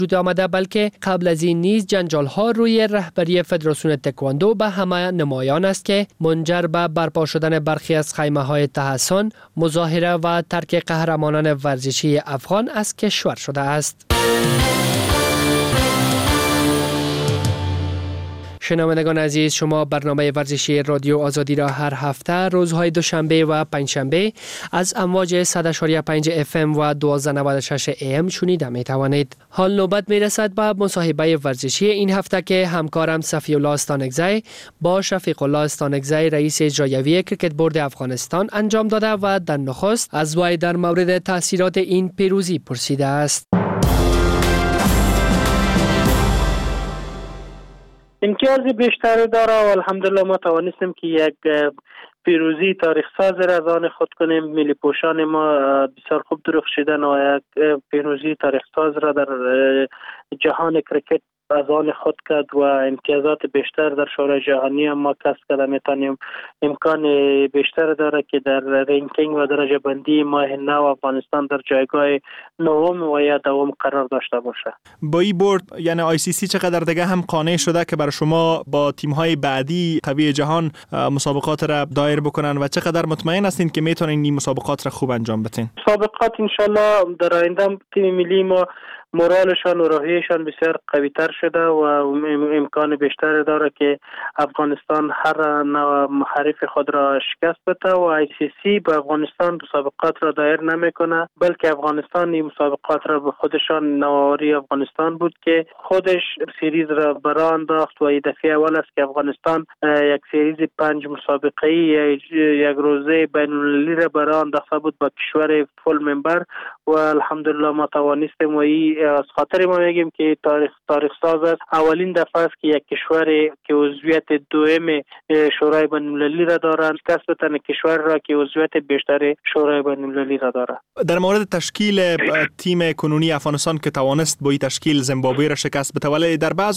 وجود آمده، بلکه قبل از این نیز جنجال‌ها روی رهبری فدراسیون تکواندو به همه نمایان است که منجر به برپا شدن برخی از خیمه‌های تحسن، مظاهره و ترک قهرمانان ورزشی افغان از کشور شده است. شنوندگان عزیز، شما برنامه ورزشی رادیو آزادی را هر هفته روزهای دوشنبه و پنجشنبه از امواج 100.5 FM و 1296 AM شنیده می توانید. حال نوبت می رسد به مصاحبه ورزشی این هفته که همکارم صفی الله استانکزی با شفیق الله استانکزی رئیس اجرایی کریکت بورد افغانستان انجام داده و در نخست از وی در مورد تاثیرات این پیروزی پرسیده است. امتیاز بیشتر داره و الحمدلله ما توانستیم که یک پیروزی تاریخ ساز را از آن خود کنیم. ملی پوشان ما بسیار خوب درخشیدن و یک پیروزی تاریخ ساز را در جهان کرکت از آن خود کرد و امتیازات بیشتر در شورای جهانی ما کسب کرده. میتونیم امکان بیشتر داره که در رنکینگ و درجه بندی ماه نو افغانستان در جایگاه نهم و یا دوم قرار داشته باشه. با این بورد یعنی ICC چقدر دیگه هم قانع شده که برای شما با تیم‌های بعدی قوی جهان مسابقات را دایر بکنن و چقدر مطمئن هستین که میتونین این مسابقات را خوب انجام بدین؟ مسابقات ان شاء الله در آینده تیم ملی ما مورالشان و روحیشان بسیار قوی‌تر شده و امکان بیشتر داره که افغانستان هر نوع حریف خود را شکست بده و ICC به افغانستان مسابقات را دایر نمیکنه، بلکه افغانستان این مسابقات را به خودشان نوآوری افغانستان بود که خودش سریز را برآ انداخت و این دفعه اول است که افغانستان یک سریز 5 مسابقه‌ای یک روزه بین‌المللی را برآ انداخته بود با کشور فول ممبر و الحمدلله ما توانستیم و از خاطر ما میگیم که تاریخ ساز است. اولین دفعه است که یک کشور که عضویت دوم شورای بین‌المللی را دارند کسب بتن کشور را که عضویت بیشتر شورای بین‌المللی را دارد. در مورد تشکیل تیم کنونی افغانستان که توانست با این تشکیل زیمبابوه را شکست بده، ولی در بعض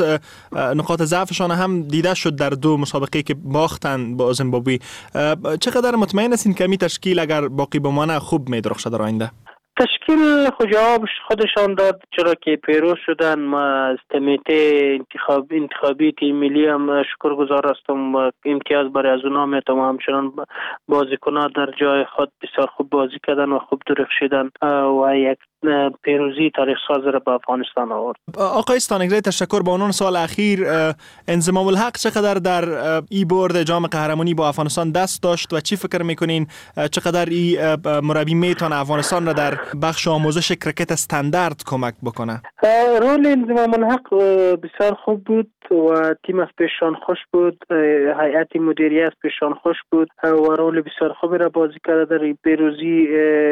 نقاط ضعفشان هم دیده شد در 2 مسابقه که باختن با زیمبابوه. چقدر مطمئن هستین که این تشکیل اگر باقی بمانه خوب می‌درخشه در آینده؟ تشکیل جواب خودشان داد، چرا که پیروز شدن. ما از کمیته انتخابی تیم ملی هم شکرگزار هستم و امتیاز برای از اونا میتونم. همچنان بازیکنان در جای خود بسیار خوب بازی کردن و خوب درخشیدن و یک پیروزی تاریخ ساز را به افغانستان آورد. آقای استانکزی تشکر. با عنوان سال اخیر انضمام الحق چقدر در ای بورد جام قهرمانی با افغانستان دست داشت و چی فکر میکنین چقدر ای مربی میتونه افغانستان را در بخش آموزش کرکت استاندارد کمک بکنه؟ رول انضمام الحق بسیار خوب بود و تیم از پیشان خوش بود، هیئت مدیریه از پیشان خوش بود و رول بسیار خوبی را بازی کرده در پیروزی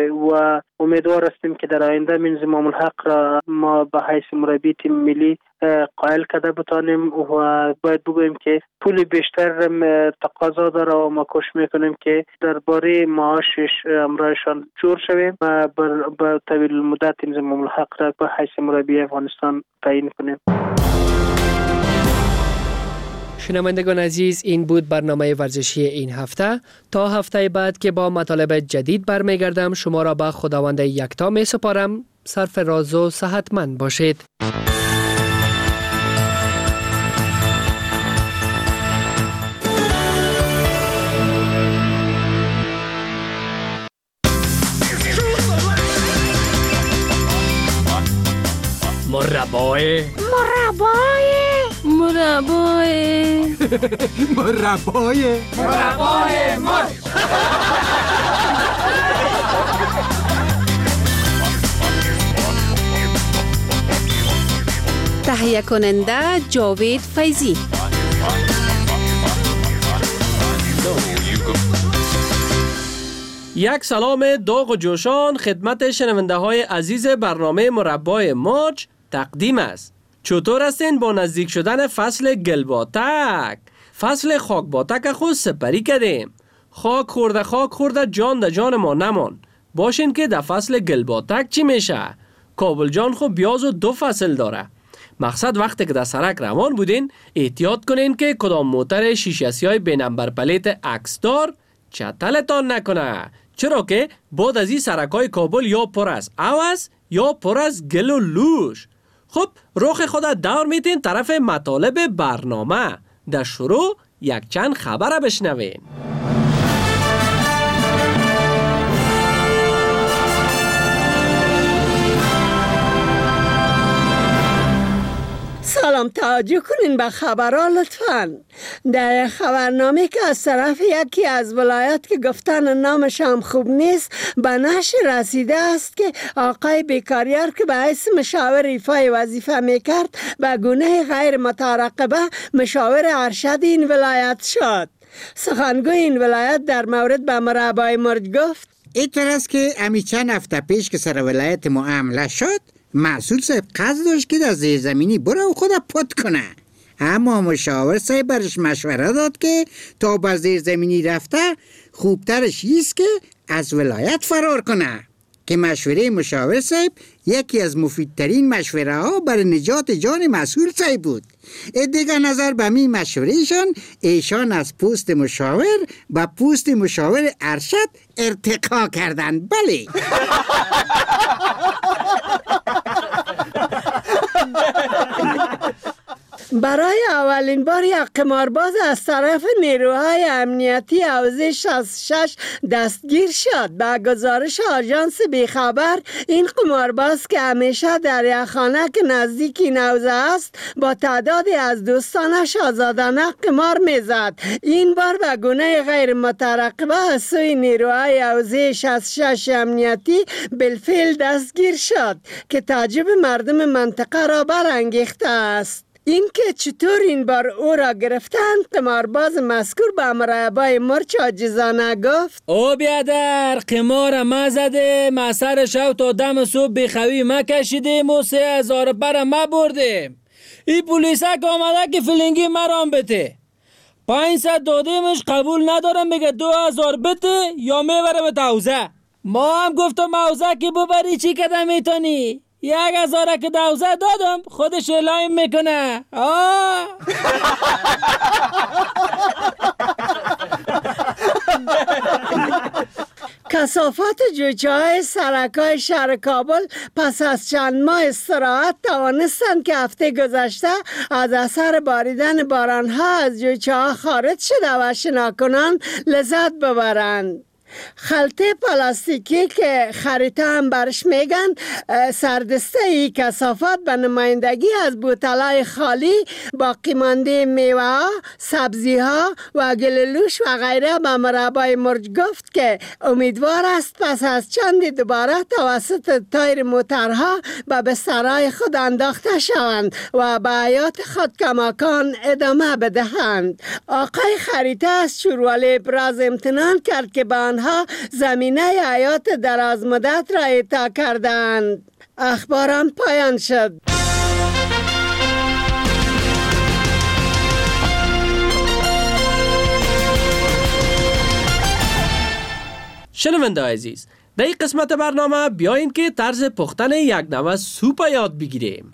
و امیدوار هستیم که در آینده انضمام الحق را ما به حیث مربی تیم ملی قائل کرده بتانیم و باید بگوییم که پول بیشتر تقاضا داره و ما کوشش میکنیم که درباره معاشش امرایشان جور شویم و با طویل المدت انضمام الحق را به حیث مربی افغانستان تعیین کنیم. شنوندگان عزیز، این بود برنامه ورزشی این هفته. تا هفته بعد که با مطالب جدید برمیگردم شما را به خداوند یکتا می سپارم. سرفراز و صحتمند باشید. مربای مرچ. تهیه کننده جاوید فیضی. یک سلام داغ و جوشان خدمت شنونده های عزیز برنامه مربای مرچ تقدیم است. چطور هستین با نزدیک شدن فصل گلباتک؟ فصل خاکباتک خود سپری کردیم. خاک خورده جان ده جان ما نمان. باشین که در فصل گلباتک چی میشه؟ کابل جان خود بیاز و 2 فصل داره. مقصد وقتی که در سرک روان بودین احتیاط کنین که کدام موتر شیشه‌سیاه بی نمبر پلیت عکسدار چتلتان نکنه، چرا که بعد از این سرکای کابل یا پر از عوض یا پر از گل و لوش. خب رخ خود دور میتین طرف مطالب برنامه. در شروع یک چند خبر بشنوین. سلام، توجه کنین به خبرها لطفاً. در خبرنامه که از طرف یکی از ولایات که گفتن نامش هم خوب نیست به نشر رسیده است که آقای بیکاریار که به حیث مشاور ایفای وظیفه میکرد به گونه غیر مترقبه مشاور ارشد این ولایت شد. سخنگوی این ولایت در مورد به مربای مرج گفت اینطور است که امی چند هفته پیش که سر ولایت معامله شد، مسئول صاحب قصد داشت که در زیرزمینی بره و خود پت کنه، اما مشاور صاحب برش مشوره داد که تا به زیرزمینی رفته خوبترش ایست که از ولایت فرار کنه، که مشوره مشاور صاحب یکی از مفیدترین مشوره ها برای نجات جان مسئول صاحب بود. دیگه نظر به می مشوره ایشان از پوست مشاور به پوست مشاور ارشد ارتقا کردن. بله. برای اولین بار یک قمارباز از طرف نیروهای امنیتی حوزه 66 دستگیر شد. به گزارش آژانس بیخبر این قمارباز که همیشه در یک خانه که نزدیک این حوزه است با تعدادی از دوستانش آزادانه قمار میزد. این بار به گونه غیر مترقبه از سوی نیروهای حوزه 66 امنیتی بالفعل دستگیر شد که تعجب مردم منطقه را برانگیخته است. این که چطور این بار او را گرفتند، قمارباز مذکور به مربای مرچ عاجزانه گفت او بیادر قمار ما زده، ما سر شب تا دم صبح بیخوی ما کشیدیم و 3000 پر ما بردیم. این پولیسک آمده که فیلینگی ما رام بته 500 دادیمش قبول ندارم، میگه 2000 بته یا میبرم حوزه. ما هم گفتم حوزه که ببری چی کده میتونی؟ 1000 که دوزه دادم خودش اعلام میکنه. کثافت جوجه‌های سرکای شهر کابل پس از چند ماه استراحت توانستند که هفته گذشته از اثر باریدن بارانها از جوجه‌ها خارج شده و شناکنان لذت ببرند. خلطه پلاستیکی که خریطه هم برش میگن سردسته ای کثافت به نمایندگی از بوتلای خالی باقی مانده میوه ها، سبزی ها و گلولوش و غیره به مربای مرج گفت که امیدوار است پس از چند دوباره توسط تایر موترها به بسترهای خود انداخته شوند و به حیات خود کماکان ادامه بدهند. آقای خریطه از شوروالی ابراز امتنان کرد که به آنها زمینه حیات دراز مدت را اعطا کردند. اخبارم پایان شد. شنونده عزیز، در این قسمت برنامه بیاییم که طرز پختن یک نوع سوپ یاد بگیریم.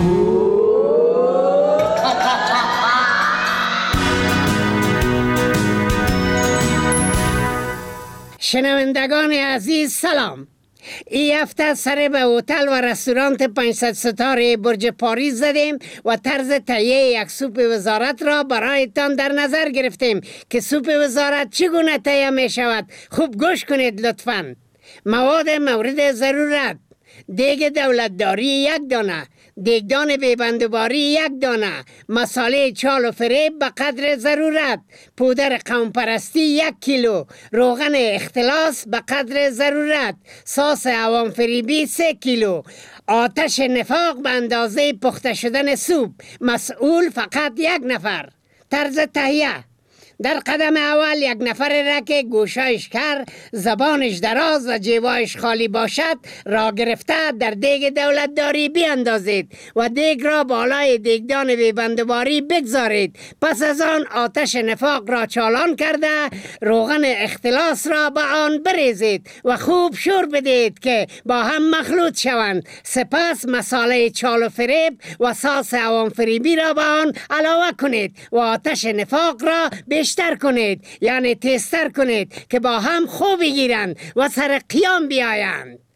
شنوندگان عزیز سلام. این هفته سر به هتل و رستوران 500 ستاره برج پاریس زدیم و طرز تهیه یک سوپ وزارت را برایتان در نظر گرفتیم که سوپ وزارت چگونه تهیه می شود. خوب گوش کنید لطفاً. مواد مورد ضرورت: دیگ دولتداری 1 دانه، دیگدان بیبندوباری 1 دانه، مساله چال و فریب به قدر ضرورت، پودر قومپرستی 1 کیلو، روغن اختلاس به قدر ضرورت، ساس عوام فریبی 3 کیلو، آتش نفاق به اندازه پخته شدن سوپ، مسئول فقط 1 نفر. طرز تهیه: در قدم اول 1 نفر را که گوشایش کر، زبانش دراز و جیبایش خالی باشد را گرفته در دیگ دولتداری بیاندازید و دیگ را بالای دیگدان بیبندوباری بگذارید. پس از آن آتش نفاق را چالان کرده روغن اختلاس را به آن بریزید و خوب شور بدید که با هم مخلوط شوند. سپس مساله چال و فریب و ساس عوام فریبی را به آن علاوه کنید و آتش نفاق را بیشتر کنید، یعنی تیزتر کنید که با هم خوب بگیرند و سر قیام بیایند.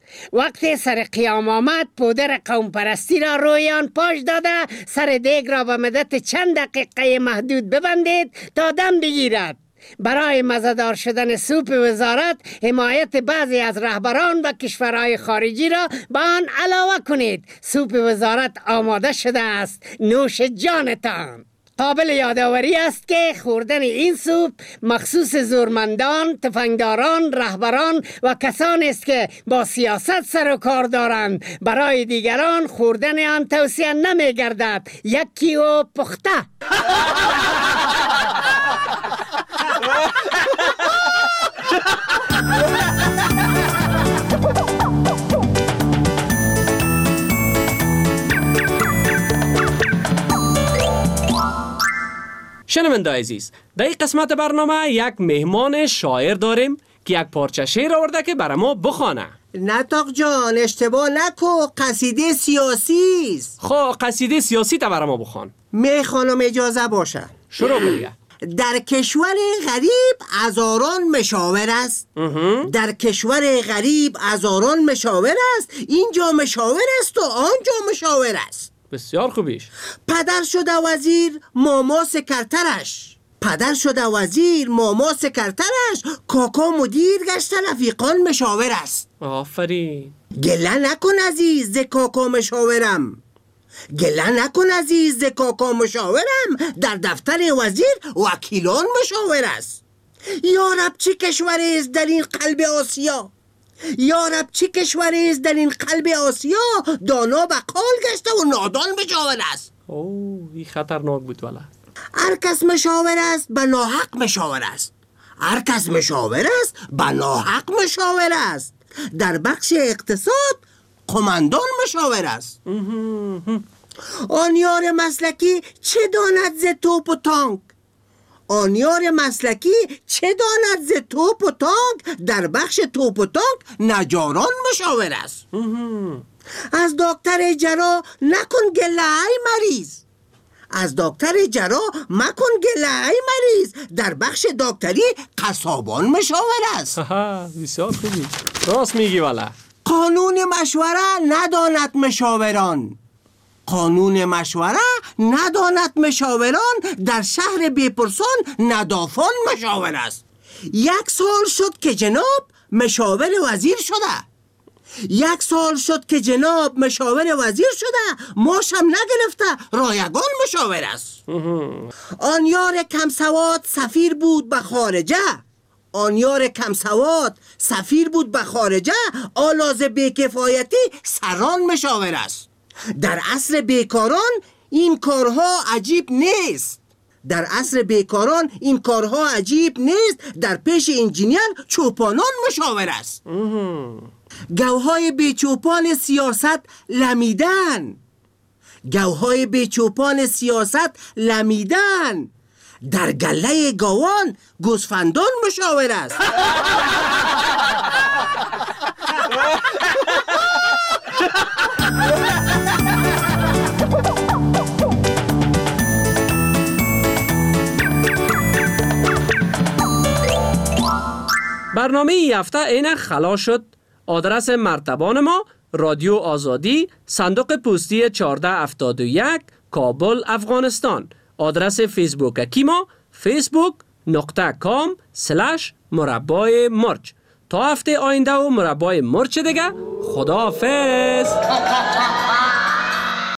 وقتی سر قیام آمد پودر قوم پرستی را روی آن پاش داده سر دیگ را به مدت چند دقیقه محدود ببندید تا دم بگیرد. برای مزه‌دار شدن سوپ وزارت حمایت بعضی از رهبران و کشورهای خارجی را به آن علاوه کنید. سوپ وزارت آماده شده است، نوش جانتان. قابل یادآوری است که خوردن این سوپ مخصوص زورمندان، تفنگداران، رهبران و کسانی است که با سیاست سر و کار دارند. برای دیگران خوردن آن توصیه نمی گردد. یکی و پخته. شنونده عزیز، در این قسمت برنامه یک مهمان شاعر داریم که یک پارچه شعر آورده که برای ما بخوانه. نطاق جان اشتباه نکو، قصیده سیاسی است. خب قصیده سیاسی تا برای ما بخوان. میخوانم اجازه باشه. شروع بگیره. در کشور غریب هزاران مشاور است. در کشور غریب هزاران مشاور است. اینجا مشاور است و آنجا مشاور است. بسیار خوبیش. پدر شده وزیر ماما سکرترش، پدر شده وزیر ماما سکرترش، کاکا مدیر گشته رفیقان مشاور است. آفرین. گله نکن عزیز ز کاکا مشاورم، گله نکن عزیز ز کاکا مشاورم، در دفتر وزیر وکیلان مشاور است. یارب چه کشوری است در این قلب آسیا، یارب چه کشوری است در این قلب آسیا، دانا بقال گشته و نادان مشاور است. اوه این خطرناک بود والا. هر کس مشاور است به ناحق مشاور است، هر کس مشاور است به ناحق مشاور است. در بخش اقتصاد قماندان مشاور است. آن یار مسلکی چه داند ز توپ و تانک، آن یار مسلکی چه داند ز توپ و تانک، در بخش توپ و تانک نجاران مشاور است. از دکتر جراح نکن گله ای مریض، از دکتر جراح مکن گله ای مریض، در بخش دکتری قصابان مشاور است. بسیار خوبی. راست میگی والا. قانون مشوره نداند مشاوران، قانون مشوره نداند مشاوران، در شهر بیپرسان ندافان مشاور است. 1 سال شد که جناب مشاور وزیر شده، 1 سال شد که جناب مشاور وزیر شده، ماشم نگرفته رایگان مشاور است. آن یار کم سواد سفیر بود به خارجه، آن یار کم سواد سفیر بود به خارجه، آلاز بیکفایتی سران مشاور است. در عصر بیکاران این کارها عجیب نیست، در عصر بیکاران این کارها عجیب نیست، در پیش انجینیر چوپانان مشاور است. گوهای بیچوپان سیاست لمیدن، گوهای بیچوپان سیاست لمیدن، در گله گاوان گوسفندان مشاور است. برنامه این هفته اینک خلاص شد. آدرس مرتبان ما رادیو آزادی، صندوق پستی 1471 کابل افغانستان. آدرس فیسبوک کیما facebook.com/مربای مرچ. تا هفته آینده و مربای مرچ دیگه. خداحافظ.